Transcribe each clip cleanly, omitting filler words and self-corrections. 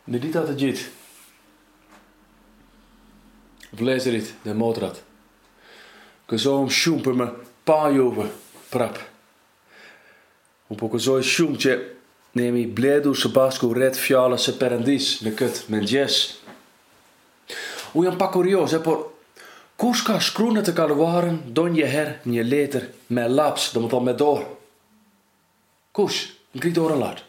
Nu dit dat het jit. Vlees erit, de motorrad. Que zo om schoemper me paajoven prap. Op zo schoemtje neem ik bledu sebasco red fiala se perandis, ne kut men jes. Hoe een pak curioos, por kuska skroene te kalwaren, don je her, je leter, met laps, dan moet al met door. Kus, een kriet door een laat.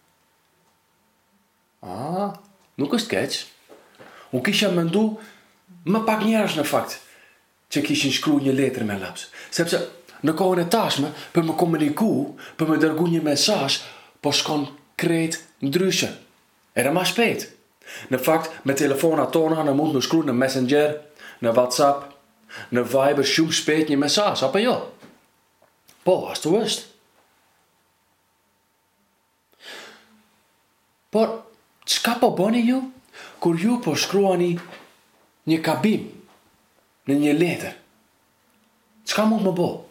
Ah, nu kust catch. Hoe kies je men doe, maar pak niet eens een fact. Je kies een skroen je leter met laps. Ze ne kon het thuis me, per me komen die koe, per me der goede message, pas concreet drusje. Er maar speet. Ne fact, met telefoon aan tonen, dan moet me skroen een messenger, een WhatsApp, een Viber, schoen speet je message, op en joh. Po, als tu wist. Por, scappo boni ju, kur ju po skroani je kabim, je leter. Skam moet me bo.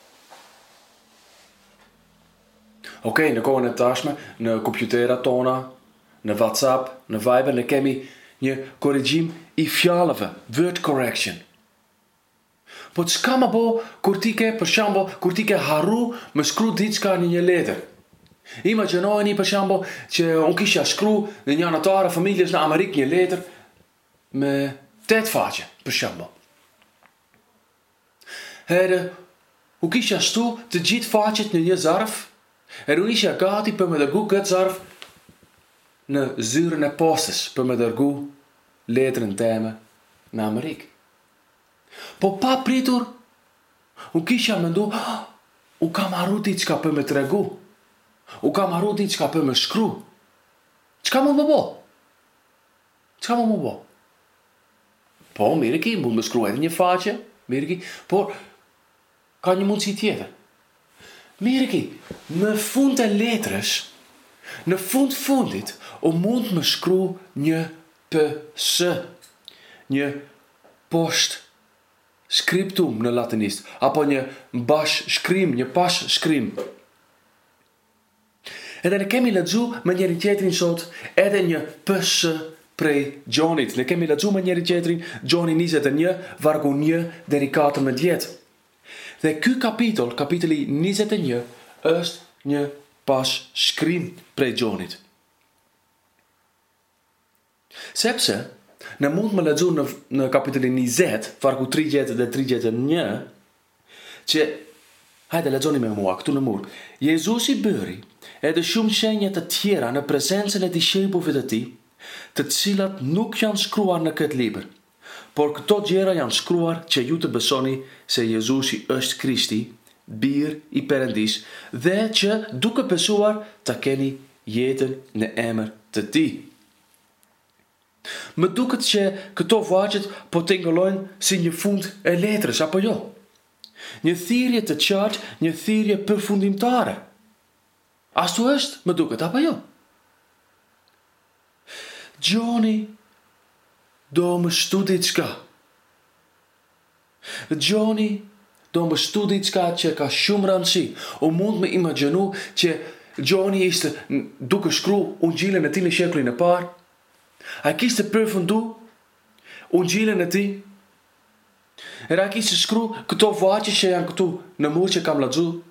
Oké, dan komen we thuis met een computer tonen, een WhatsApp, een Viber, dan kan je corrigim i fialeve, word correction. Pot skamabo, kurtike, pershambo, kurtike haru, me skru ditska in je leter. Iemand je nou niet pershambo, je onkisha skru, de janatare families naar Amerika in je leter, me tijdvaatje, pershambo. Hoe kies je stu, te jit vaatje in je zarf? Hoe is je gati, per me de goe kutzarf, ne zure ne postes, per me de goe leteren thema naar Amerika. Papa pritur, hoe kies je men do, hoe kan maar roet iets kappen met regu? Hoe kan maar roet iets kappen met skru? Skam me bo. Skam me bo. Po, merkie, moet me skru in je vaatje, merkie. Po, kan je moet citeren. Merkie, me vond en letres, ne vond dit, om moet me skru je pe se, je post scriptum ne latinist, apon je bas scrim, je pas scrim. En dan kem je dat zo, manier in soort, en je pusse pre Johnny. Dan kem je dat zo, manier in Johnny niet zetten je, waargon je delicate met jet. De kapiteli niet zetten je, eerst je pas scrim pre Johnny. Sepse, dan moet me dat zo een kapiteli niet zet, waargon drie jetten je, tje, hij de lezzoni me muak, tu ne mur. Jezus i beuri, e de shumshenja te tjera na presenza ne discepoli vedati, te tsilat nuk jan skruar na ket liber. Pork tot jera jan skruar, tje jute besoni, se Jezus i öst Christi, bier i perendis, de tje duke besuar, ta keni jeten ne emmer te ti. Me duke tje ketof wajet, potengoloin, sin je fund e letres, apo jo. Je theorie te chart, je theorie perfundimtare. Als tu est, me doe het apa jo. Johnny, dome studitska. Johnny, dome studitska, tje ka shumransi. O mond me imaginu, tje Johnny is de doeke skru, ungile na tine shekli na par. Hij kiest de perfundu, ungile na ti. En hij kiest de skru, ketof waatjes je aan ketof, na moertje kam lazu.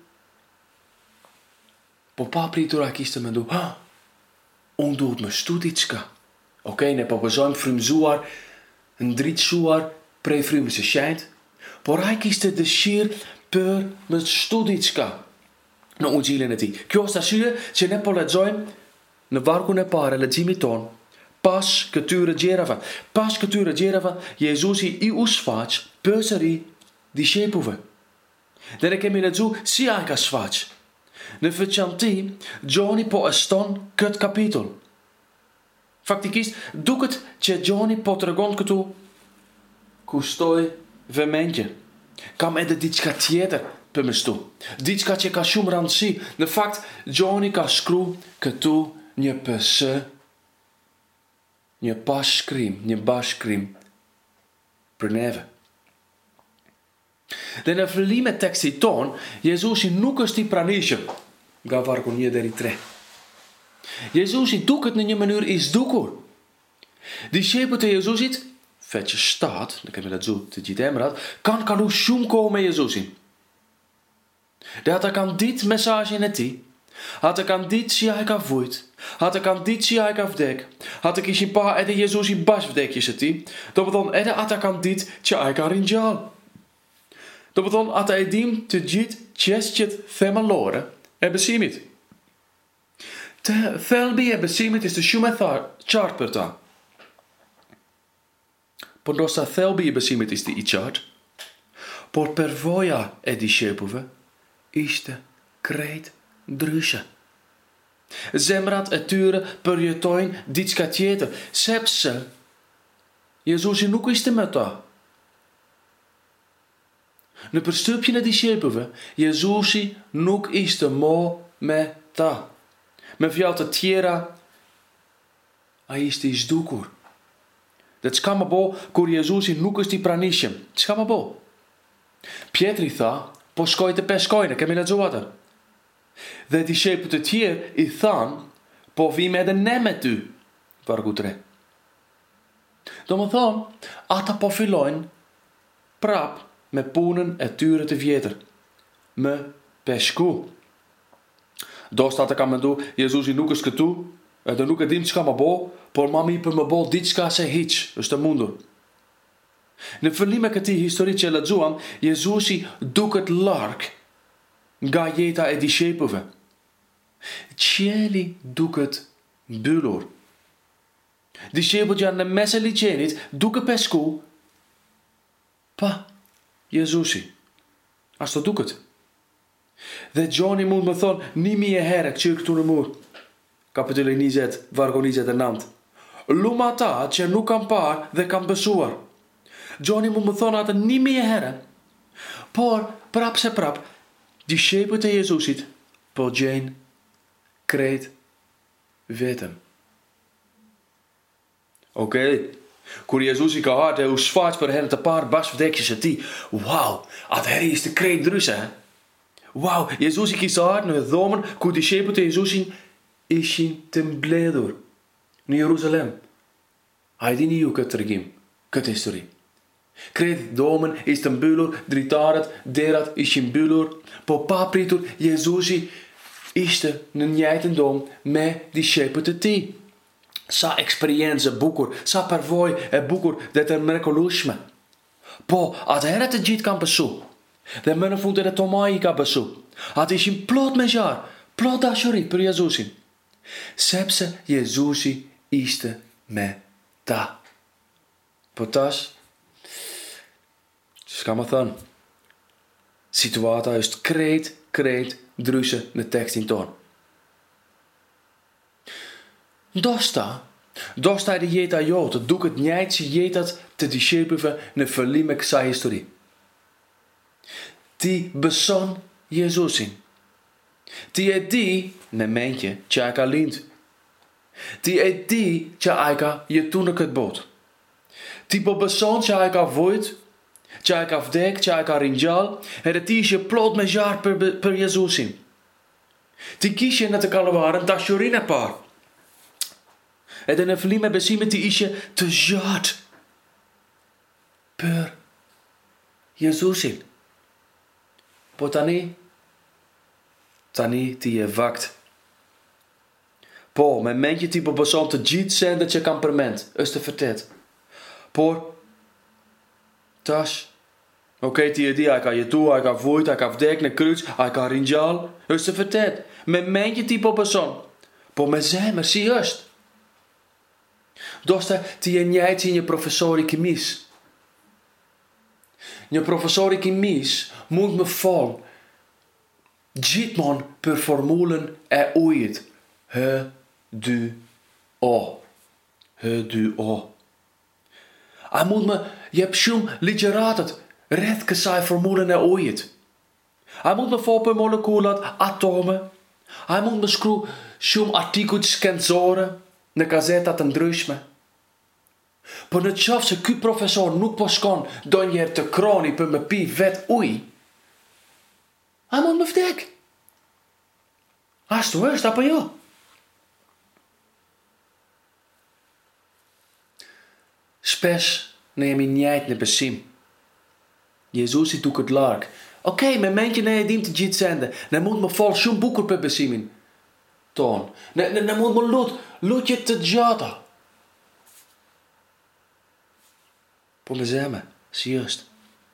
Papa pritur hij kiest me do, ondoet me studitska. Oké, ne papa zo'n frum zuar, een driet zuar, pre frum se schijnt. Por hij kiest de schier per me studitska. Na ungile na ti. Kjosta schier, je ne po let zo'n, ne varku ne pare, le zimiton. Pas keture gerava, Jezus i usfac, perseri, discepove. Dan ik hem in het zo, zie ik als fac. Ne faccianti, Johnny po eston, kut kapitol. Faktisch, doe het, tje Johnny po tragon kutu, kustoi vermentje. Kam de ditska tieder, per me stu. Ditska tje ka shumran si. Ne fact, Johnny ka skru, kutu, nje pese, nje pas skrim, nje bas skrim. Preneve. Den verli met tekst toon, Jezus in nukus die pranisje. Ga vargon je deri tre. Jezus doet het in je manier is doeker. Discipelen te Jezus vet je staat, dan kan je dat zo te jitemrad, kan u zoom komen met Jezus. Dat ik aan dit message in het die. Had ik aan dit zie ik afvoeit. Had ik aan dit zie ik afdek. Had ik eens een paar en de Jezus in basvdekjes het die. Dat beton edde had ik aan dit zie ik aan rinjal. Dat beton had hij diem te jit chestjet themalore en besimit. Te velbi en besimit is de shumethar chartperta. Por nossa thelbi en besimit is de i-chart. Por per voja e discepove is de kreet drusje. Zemrat et ture per je toin dit skatjete. Sepse. Jezus je ook is de meta. Nu per stupje naar discepelen. Jezus ook is de mo meta. Men vjalt de tjera. Hij is de isdukur. Dat skamabo kur Jezus ook is die pranisjem. Skamabo. Pietri tha. Poskoite peskoine. Ken je dat zo wat? De discipelen het hier i than po wie met de nemet u. Waar goed re. Dan dan ata po filoin prap met poenen en turen te vieter. Me pesco. Daar staat ik aan me toe. Jezus in noekes toe. En de noeke dient schama bo. Por mami per me bo ditska se hitch. Dus de mundo. Ne verlim ik het die historietje la zoan. Jezus doek het lark. Ga jeta e discepelen. Cieli doek het bulor. Discepelen aan de messe licenit. Doek het pesco. Pa. Jezusi. Als dat doek het. De Johnny moet me thon niet meer herk tjurk toen de moer. Kapitule niet zet, waar gewoon niet zet de naam. Lumata tje nu kan paar de kan besoer. Johnny moet me thon had niet meer herk. Por prap se prap. Discipelen te Jezusit. Po Jane. Kreet. Weten. Oké. Kur Jezus gehad, hoe zwaar voor hen te paar basvdekjes het die. Wauw, at hij is de kreet drussen, hè. Wauw, Jezus kies hard naar het domen, kur discipelen te Jezus is in ten bledor. In Jeruzalem. Hij die niet ook het regime, kut historie. Kreet domen is ten bulor, dritarat, derat is in bulor, po papritur, Jezus is de njijten dom met discipelen te die. Sa experienze boeker, sa pervoi e boeker dat er merkolusme. Po, at hij het jit kan besu. De men vond het tomai kan besu. At is in plot mejar, plot ashori per Jezusi. Sepse Jezusi iste me ta. Potas. Skamathan. Situata is kreet, druse de tekst in toon. Dosta de jeta jota, doek het nijtje jetat te discipelen ne verlimek sa historie. Die beson Jezusin. Die ne mentje tjaka lint. Die tjaka je toen ik het boot. Die beson tjaka voit, tjaka afdek, tjaka rinjal, en het is je plot met jaar per Jezusin. Die kies je net de kalawaren, dat jorine paar. En dan heeft Lima bezien met die isje te jaat. Per Jezusin. Potani. Tani die je wakt. Po, mijn mentje type persoon te jiet zijn dat je kan perment. Is te vertet. Por. Tas. Oké, die ik kan je toe, ik kan voet, ik kan dek, ne kruis, ik kan rinjal. Is te vertet. Mijn mentje type persoon. Po, me zijn, maar zie juist. Dosta ti je njajci in je profesori kimis. Je profesori kimis moet me vol. Jitman per formulen e oeit. He du o. He du o. Hij moet me, je hebt zo'n literaat red kesai formulen e oeit. Hij moet me vol per moleculat atomen. Hij moet me screw zo'n artikeltjes kenzoren. Ne gazeta ten druisme. Po ne tjafse ku professor nuk po shkon donjer te kroni për me pi vet uj. A mund me vdek. Ashtu është apo jo? Spes neem je niet naar besim. Jezus doet het lark. Oké, mijn mentje nee dient te jit zenden. Dan moet me vol zo'n boeken per besimin. Toon. Dan moet me lood je te jata. Voor me zeggen, juist.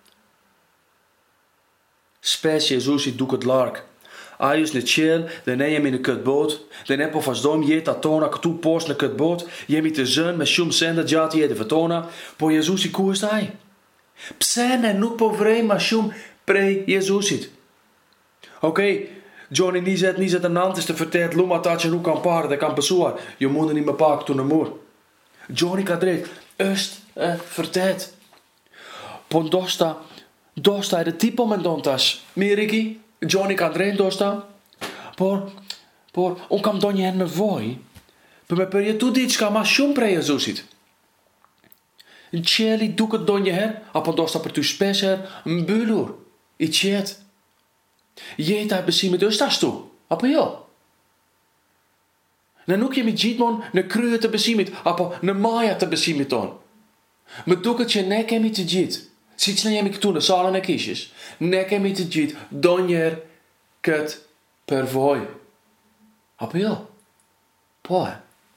Spes Jezus doet het lark. Ajus ne chill, dan neem je in de kutboot. Dan heb je vast dom je dat tona toe post naar kutboot. Je met de zon met zo'n zender jata je de vertona. Voor Jezus koers hij. Psen en nu povrei mashum pre Jezusit. Oké, Johnny niet zet een hand is te verteld luma tatje nu kan paren, dat kan bezoar. Je moet er niet meer pakken toen een moer. Johnny kadreet, eerst verteld. Pon dosta de type met dontas. Miriki, Johnny kadreet dosta. Por, onkam donje henne voi. Per je tu dit ska mashum pre Jezusit. Een Charlie doet het donje her, op een dosta per tu speser, een bulur. Iets jet. Je daar bezien met dus dat toe. Op een jo. Dan ook je met jitmon, een kruie te bezien met, op een maya te bezien met on. Maar doe het je nek en met te jit. Ziet je me toen de salen en kiesjes. Nek en met te jit, donje kut per voi. Op een jo. Poe.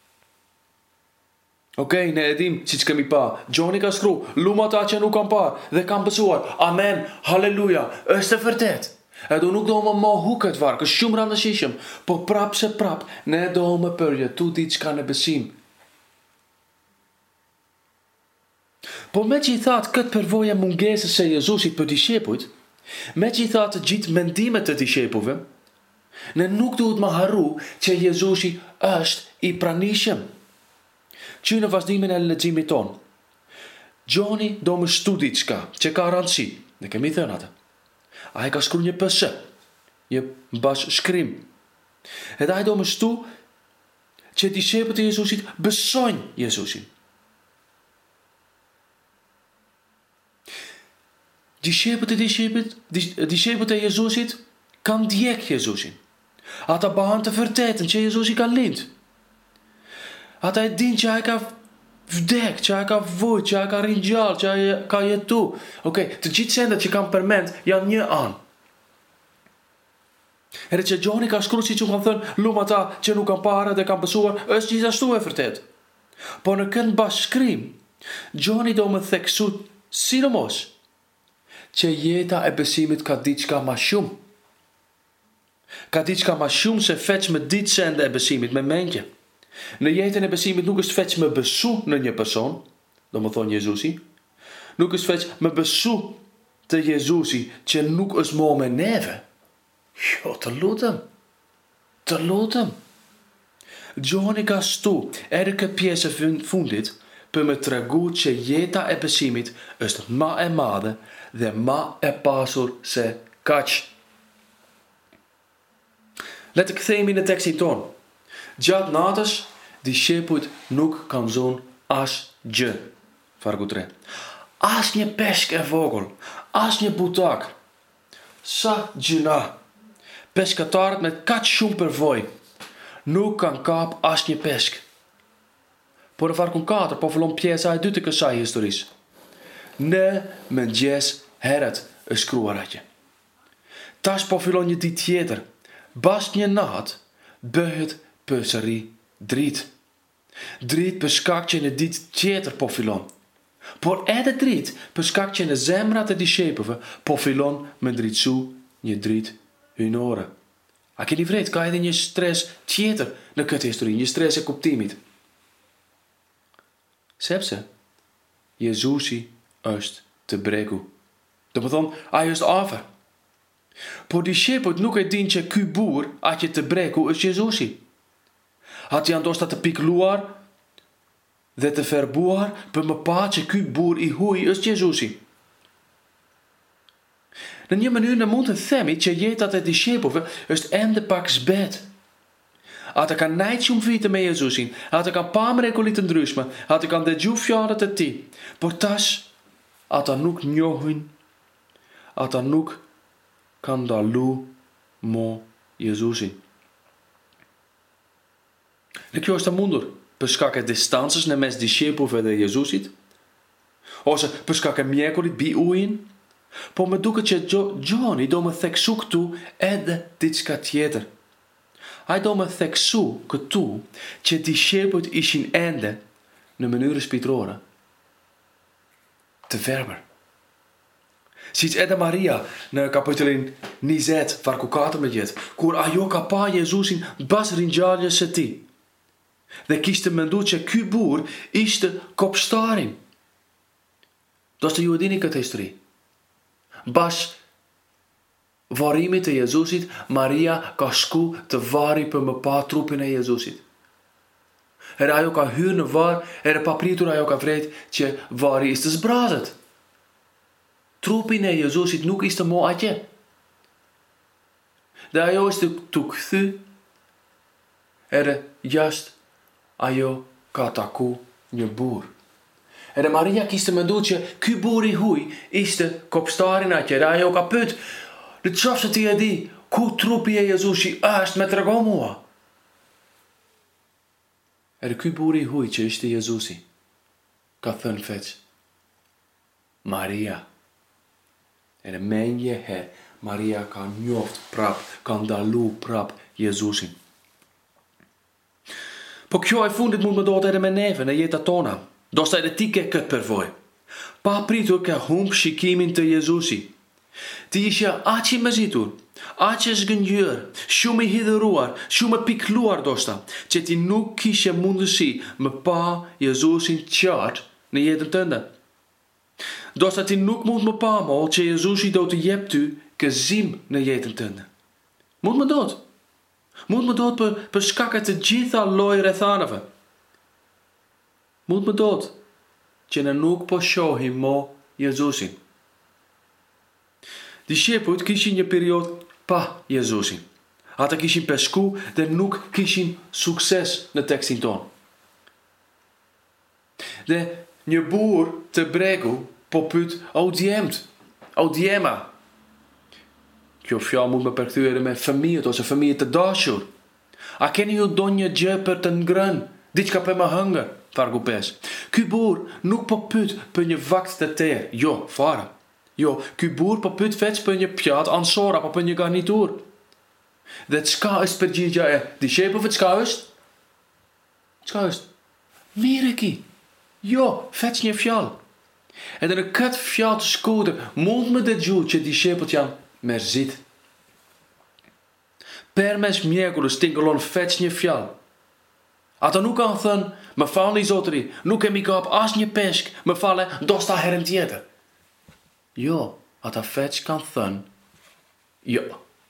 Oké, nee, dim, zit mi pa. Johnny Castro, luma tatje nu kan pa. De kan bezoar. Amen. Halleluja. Öste vertet. En doen ook dome mo hoek het werken. Schumran de shishem. Po prap se prap. Ne dome purje. Tu iets kan bezien. Po met je dat kut per voja mungese se Jezus het per disciput. Met je dat jit mendime te discipove. Ne nuk doet ma haru. Tje Jezus öst i pranishem. Tjune was die men le zimiton. Johnny dome studitska, tje garantie. De kan niet hadden. Hij kan skroen je pussen. Je bas skrim. Het hij dome stu. Tje discipel te Jezus ziet, besoin Jezus zien. Discipel te Jezus ziet, kan diek Jezus zien. Had hij behand te verteten, tje Jezus kan lint. Had hij dient, jij kan vdek, jij kan voet, jij kan rinjal, jij kan je toe. Oké, te jit zijn dat je kan permanent, ja niet aan. En dat je Johnny kan skroetsie toe gaan doen, lumata, je nu kan paren, de kan bezoeken, als je dat toe vertelt. Maar een kind bas scream. Johnny dome thek zoet, sinomos. Je jeta e besim met kaditska mashum. Kaditska mashum se fets met dit zende e besim met mijn mentje. Ne jeten en bezien met nog eens vets me bezoek naar je persoon. Dan moet van Jezusie. Nog eens vets me bezoek te Jezusie. Tje nog eens mo me neve. Jo, te loot hem. Johnny gas toe. Erke piese vond dit. Per me tragu tje jeta en bezien met. Is ma en made. De ma en pasor se kach. Let ik theme in de tekst in toon. Jad natas, disciput nuk kan zoon as je. Vargutre. As je pesk en vogel. As je butak. Sa juna. Pescatart met katschum per voi. Nu kan kaap as je pesk. Por var con kater, povelon pieza uit duteke sai historis. Ne men jes heret een skroeratje. Tas povelon je die theater. Bast je naad, behet pusserie driet. Driet beskakt je in dit theater pofilon. Por ede driet beskakt je in de zemra te discipelen pofilon met driet zo je driet hun oren. Als je niet vreet, kan je in je stress theater de kuthistorie, je stress ik op timid. Sepse, Jezusi ust te bregu. Dat moet dan hij juist over. Por discipel nuk e din që ky bur, a që të breku, është Jezusi. Had janë ndoshta të pikluar dhe të ferbuar për më pa që ky bur I huaj është Jezusi. Në një mënyrë në mund të themi që jetat e discipulve është ende pak zbet. Ata kanë nejt shumë vite me Jezusin, ata kanë pa mrekullit të ndryshme, ata kanë dëgju fjalët e tij, por tash ata nuk njohin, ata nuk kan dalu mo Jezusin. Në kjo është e mundur, për shkak e distancës në mes discipulve dhe Jezusit, Osa pescaka miércoles bi uin. Po me duke që Johnny do me theksu këtu edhe diçka tjetër. Ai do me theksu këtu që discepujt ishin ende në mënyrë shpirtërore të verbër. Siç edhe Maria në kapitullin 20 vargu 14, kur ajo ka pa Jezusin bas ringjalljes së tij. Dhe kishte mendu që ky burr ishte kopshtarin. Do të ju e dini këtë histori. Bas varimit të Jezusit, Maria ka shku të vari për më pa trupin e Jezusit. Edhe ajo ka hyrë në var, edhe papritur ajo ka vret që vari ishte zbrazët. Trupin e Jezusit nuk ishte mo atje. Dhe ajo ishte të këthy, edhe jashtë ajo ka taku një burr. Edhe Maria kishte mendu që ky burr i huaj ishte kopshtarin atje. Edhe ajo ka pyet, në qoftë se ti e di ku trupi e Jezusit është, me trego mua. Edhe ky burr i huaj që ishte Jezusi ka thënë feq, Maria. Edhe me njëherë Maria ka njoft prap, ka ndalu prap Jezusin. Po kjo e fundit mund me do të edhe me neve në jetën tona. Do sa edhe ti ke këtë përvojë. Pa pritur ke humb shikimin të Jezusi. Ti ishe aq i mëzitur, aq i zgënjur, shumë i hidhëruar, shumë i pikluar dosta, që ti nuk kishe mundësi me pa Jezusin qartë në jetën tënde. Dosta ti nuk mund me pa mo që Jezusi do të jep ty gëzim në jetën tënde. Mund me dot. Mund me dot për shkak të gjitha lloj rrethanave. Mund me dot që ne nuk po shohim mo Jezusin. Discepujt kishin një periud pa Jezusin. Ata kishin pesku dhe nuk kishin sukses në tekstin ton. Dhe një burr të bregu po pyet audiema. Kjo fjalë mund me përkthyer me fëmijët ose fëmijët të dashur. A keni ju ndonjë gjë për të ngrënë, diçka për më hëngër? Vargu 5. Ky burr nuk po pyet për një vakt të tërë, jo, fare. Jo, ky burr po pyet veç për një pjatë ansor apo për një garnitur. Dhe çka është përgjigjja e discepujve? Çka është? Mirë ki. Jo, veç një fjalë. Edhe në këtë fjalë të shkurtër mund me dëgju që discepujt janë mërzit. Përmes mjegullës tingëllon veç një fjalë. Ata nuk kanë thënë, më falni zotëri, nuk kemi kap as një peshk, më fale, dosta herën tjetër. Jo, ata veç kanë thënë, jo.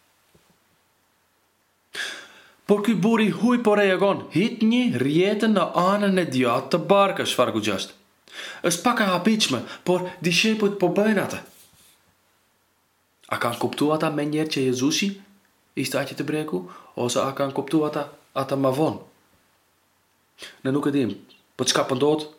Por ky burr i huaj po reagon, hit një rjetën në anën e djathtë të barkës, vargu 6. Është pak e habitshme, por discepujt po bëjnë atë. A kanë kuptuar ata me njerë që Jezusi ishte aq të bregu, ose a kanë kuptuar ata më vonë? Ne nuk e dim, po çka po ndodh?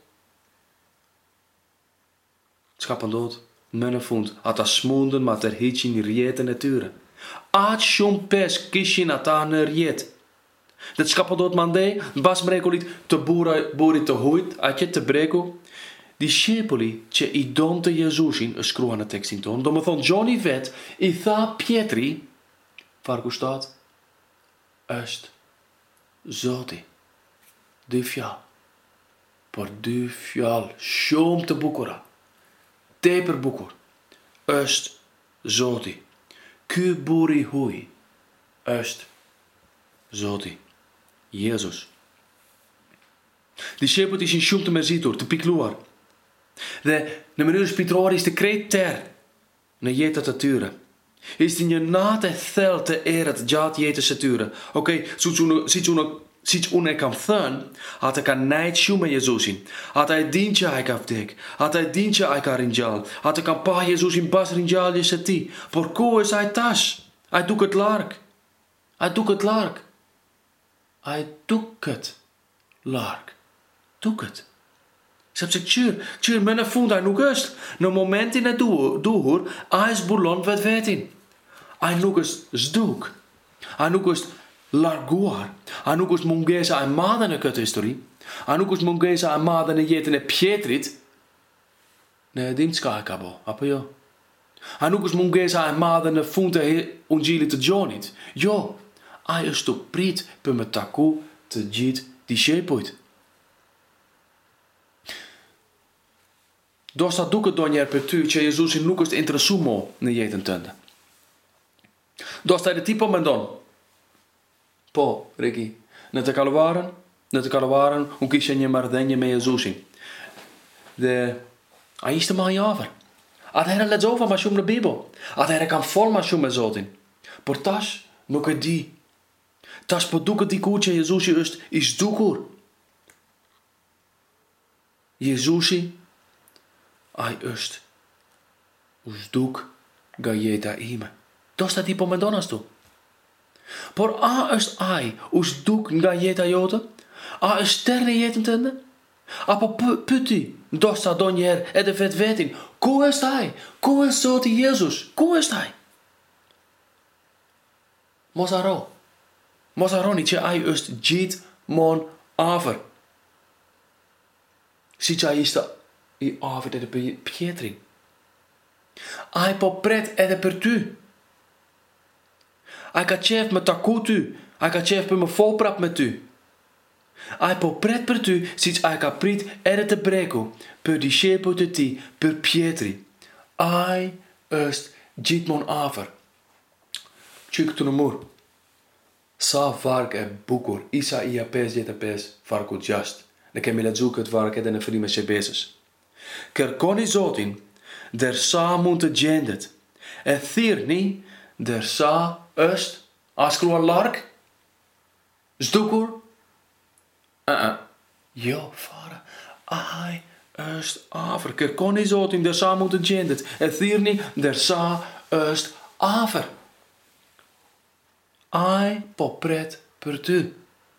Më në fund, ata smundën ma tërhiqin rjetën e tyre. Aq shumë peshk kishin ata në rjetë. Dhe çka po ndodh mandej, mbas mrekullit të burrit të huajt, aq të bregu, discepulli që i donte Jezusin, është shkruar në tekstin ton, do më thonë Gjoni vet, i tha Pietri, vargu 7, është Zoti. 2 fjalë, por 2 fjalë shumë të bukura, tepër bukur, është Zoti. Ky burr i huaj është Zoti, Jezus. Discepujt ishin shumë të mërzitur, të pikluar, dhe në mënyrë shpirtërore ishte krejt tërë në jetët e tyre. Ishte një natë e thellë të errët gjatë jetës së tyre. Okej, siç unë e kam thënë, ata kanë nejt shumë me Jezusin. Ata e din që ai ka vdek. Ata e din që ai ka ringjall. Ata kanë pa Jezusin pas ringjalljes së tij. Por ku është ai tash? Ai duket larg. Sepse qyr më në fund ai nuk është. Në momentin e duhur, ai zbulon vetvetin. Ai nuk është zduk. Ai nuk është larguar. Ai nuk është mungesa e madhe në këtë histori. Ai nuk është mungesa e madhe në jetën e Pietrit. Ne dimska kabo, apa yo. Hanukus mungesa en maden ne funte ungili te jonit. Jo, ai is to prit pe me taku te jit di shepoit. Dosta doeke donjer per tu, che Jesus in Lucas interessumo ne jeten tende. Dosta de tipo men don. Po, Ricky, net te kalawaren, un kisje je maar denje me Jesus in. Hij is de man over. Ad hij let over maar de Bijbel. Ad hij kan vol maar me zotin. Portas, nog het die. Tas poduke die koetje Jesus is doekoer. Jesus, hij ust. Us doek ga je daar ime. Dat staat die po Madonna's toe. Por a ust ai, us doek ga je daar joten. A ust sterren jeten tende. Apo putti, dosta donjer e de vet vetin. Ko est hij? Ko est zo die Jezus? Ko est hij? Mosaro niet je ai ust jit mon aver. Ziet jij is dat i aver de Pietri. Ai po pret e de per tu. Ai ka chef me takutu. Ai ka chef pe me volprap met u. Ai po pret per tu, ziet ai ka prit ere te breko, per discepel te ti, per Pietri. Ai ust jit mon aver. Tjuk tu mur. Sa vark e bukur, Isaia pes jeta pes, varku just. Dan kan je dat zoeken het vark en de vrienden met je bezig. Ker koni zotin, der sa munte gendet. E thirni, der sa ust, askruar lark, zdukur. Jo, vader, ai ust aver. Ker koni zotin, der sa munte gendet. E thirni, der sa ust aver. Ai popret per tu.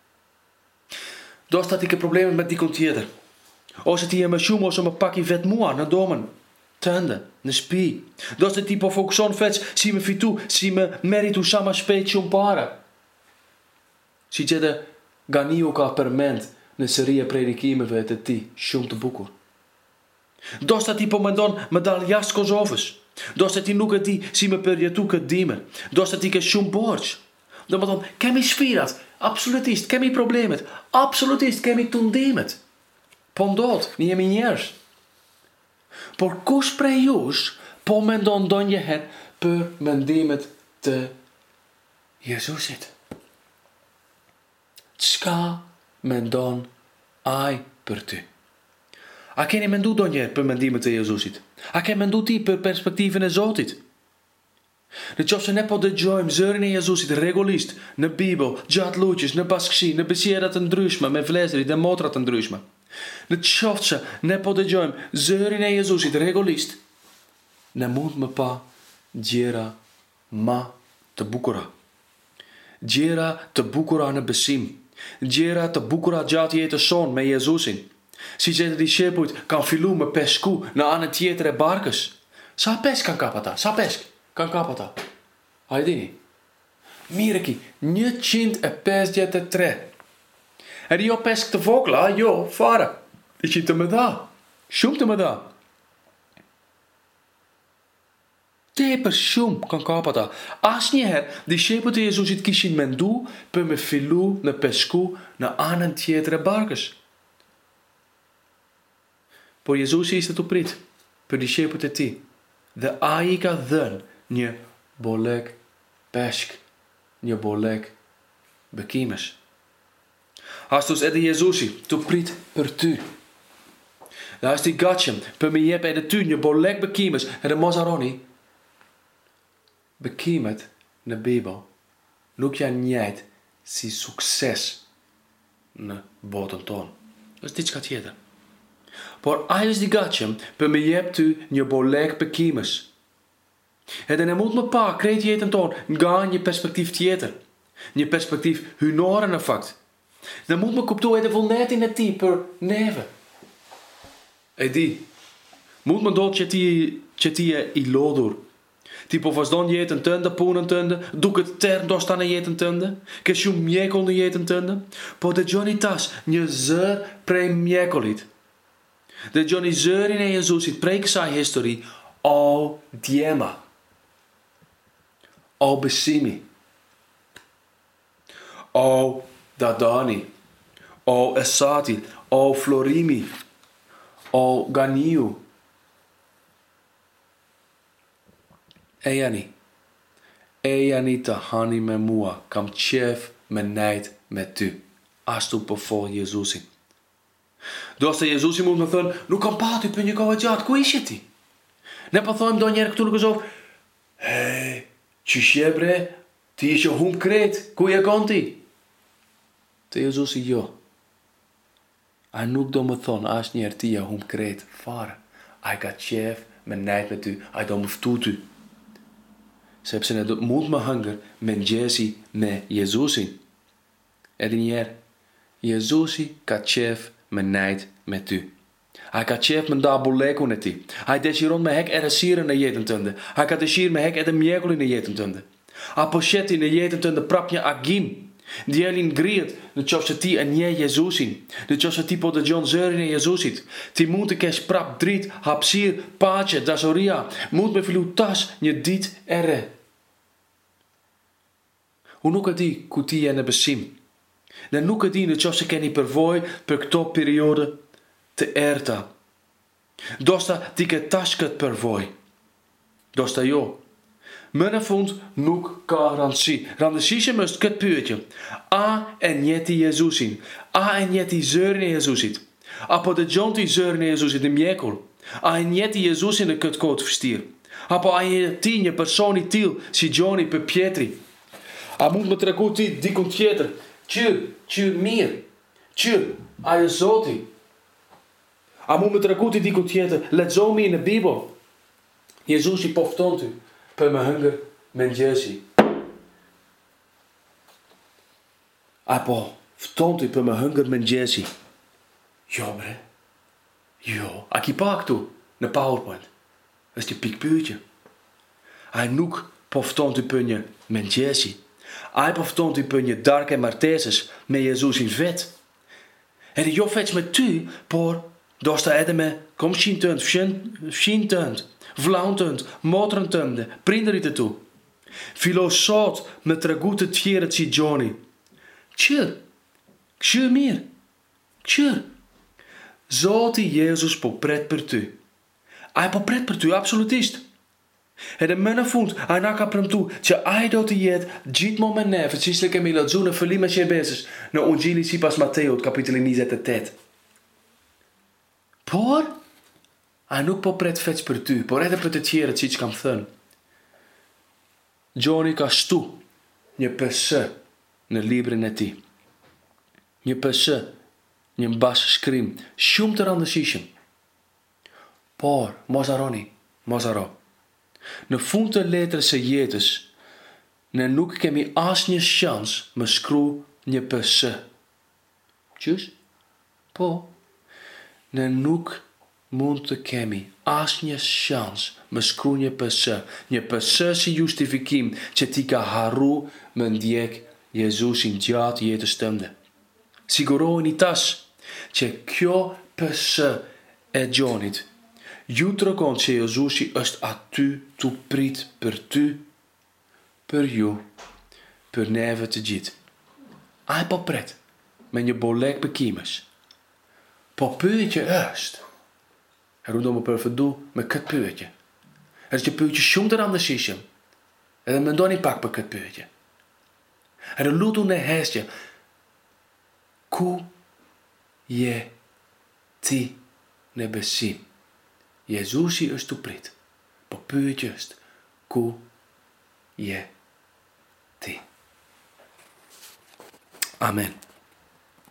Daar staat ik een probleem met die computer. Als het hier met schoen om een pakje vet moe naar domen. Tende, een spie. Dat is de type of zo'n vet, zie me fitu, zie me meritu sama specie un para. Zie je de ganio ka perment, ne serie predikime vet ti, schum te boeker. Dat staat type met dan medaljaskos overs. Dat staat die nuke die, zie me per je toeke diemen. Dat staat die schum borch. Dan ken je spirat, absolutist, ken je problemet, absolutist, ken je tundemet. Pondot, niet miniers. Por kus prejus, po men don je het, per men demet te Jezus zit. Ska men don ai per tu. A ken men doet don je per men demet te Jezus zit. A ken men doet die per perspectieven en zo dit. De tjofse nepo de joim, zeuren in Jezus het regulist, ne Bijbel, jat loetjes, ne baskshi, ne besierat en druisma, me vlezeri, de motrat en druisma. De tjofse nepo de joim, zeuren in Jezus het regulist. Ne moet me pa, djera, ma, te bukura. Djera te bukura ne besim. Djera te bukura jat jete son, me Jezus in. Si zet die shepuit, kan filu me pesku, na an het jetere barkes. Sa pesk kan kapata, sa pesk. Kan kapata. Hai dini. Mireki, nije čint e pesdjete tre. Er jo pesk te vokla, jo, fara. Ik te me da. Šum te me da. Te per šum kan kapata. As nije her, di šepo te Jezus it kishin mendu, per me filu, ne pesku, na anen tietere barkes. Por Jezus is het oprit. Per di šepo te ti. De aika dun. Nie bolek pesk, nie bolek bekimes. Hastus ede Jezusi, tu prit per tu. Daar is die gatjem, per me jep ede tu, nie bolek bekimes, en de mozaroni. Bekimet, ne Bijbel. Nuk ja njeit, si succes, ne botenton. Dus dit gaat jeder. Por ayus die gatjem, per me jep tu, nie bolek bekimes. En dan moet me pa, kreet je het toon, ga je perspectief theater. Je perspectief hunoren effect. Dan moet me kopto het vol net in het type neven. Die. Moet me dood je ilodur. Type of als dan je het tunde, poenen tunde, doe het ter dostane je het tunde. Kes je mjekol je het tunde. Po de Johnny Tas, je zer pre mjekolit. De Johnny Zeurin en Jesus het preken zijn historie al diema. Al besimi. Al dadani. Al esati. Al florimi. Al ganiu. Eyani tahani me mua. Kam chef me neid met tu. Astu bevol Jezusi. Dosta Jezusi moet me van, nu kan paat u punje gaan wat jaat, koe is het die? Ne pa thoim dan jerk toen ik zo, hey, tjusjebre, die is je hom kreet, koe je kan die? Te Jezusi jo. Hij noek dan me thon, als niet die je hom kreet, vaar. Hij gaat chef, me neid met u, hij dan me vtoet u. Ze hebben ze net moet me hanger, met Jesse, met Jezusi. En niet Jezusi gaat chef, me neid met u. Hij gaat chef me daar boleko net die. Hij desiron me hek eresieren na jetentunde. Hij gaat desir me hek er de miekol in de jetentunde. A pochetti in de jetentunde prapje agim. Die elin griet, de chofseti en je Jezusin. De chofseti po de John Zeurin en Jezusit. Die moet ik eens prap driet, hapsir, paatje, dasoria. Moet me veel tas, je dit erre. Hoe noek het die, kutie en de besim. Dan noek het die, de chofse ken die per voi, per topperiode, te erta. Dosta dikke tasket per voi. Dosta jo. Menne vond noek garantie. Randesische must kut puurtje. A en jeti Jezusin. A en jeti zeuren Jezusit. Apo de jonti zeuren Jezusit de miekol. A en jeti Jezusin de kutkoot verstier. Apo a je tienje personi tiel si Johnny per Pietri. A moet me trakuti di contieter. Tjur meer. Tjur. A je zoti. A moet me trakuti di contieter. Let zo mee in de Bijbel. Jezus je poftont u. Per mijn hunger, mijn Jesse. Apo, vertont u per mijn hunger, mijn Jesse. Ja, bre. Ja, ik je pak toe. Een PowerPoint. Dat is je piekpuurtje. Hij noek poftont u per je, mijn Jesse. Hij poftont u per je dark en marteses, met Jezus in vet. En de joffets met u, por, dosta edeme, kom schientunt. Vlauntend, motrentende, prinderite toe. Filosoot met tragute tjeret si Johnny. Tjur meer. Tjur. Zo die Jezus po pret per tu. Hij po pret per tu, absolutist. En de mannen vond, hij nak op hem toe, tje hij doet die jet, jiet mo men nef, het sislik en milat zoene verlima sje bezes, no ongili si pas Matteo, het kapitel in de tet. Por? Hij noek po pret vets per tu, por edde per te tjeret si kam thun. Johnny kastu, je pesse, ne libre neti. Je pesse, je bas skrim, schumt er aan de sishem. Por, mozaroni, mozaro. Ne funte letre se jetes, ne noek ke mi asnje chans, me skru je pesse. Tjus? Po? Ne noek munte kemi, asnje chans, me skru je pesse. Je pesse si justifikim, tjetika haru, men diek, Jezus in djat jete stemde. Siguro in tas, tje kjo pesse et jonit. Jutro kon se Jezusi est a tu prit per tu, per ju, per neve te jit. Ai po pret, men je bolek bekiemes. Po puurtje est. Er roept om per verdoe met kut puurtje. Er is je puurtje schoent er aan de sisjem. En men dan niet pak per kut puurtje. En er loet om de heestje. Ku je ti ne besim. Jezusi is tu prit. Po puurtje est. Ku je ti. Amen.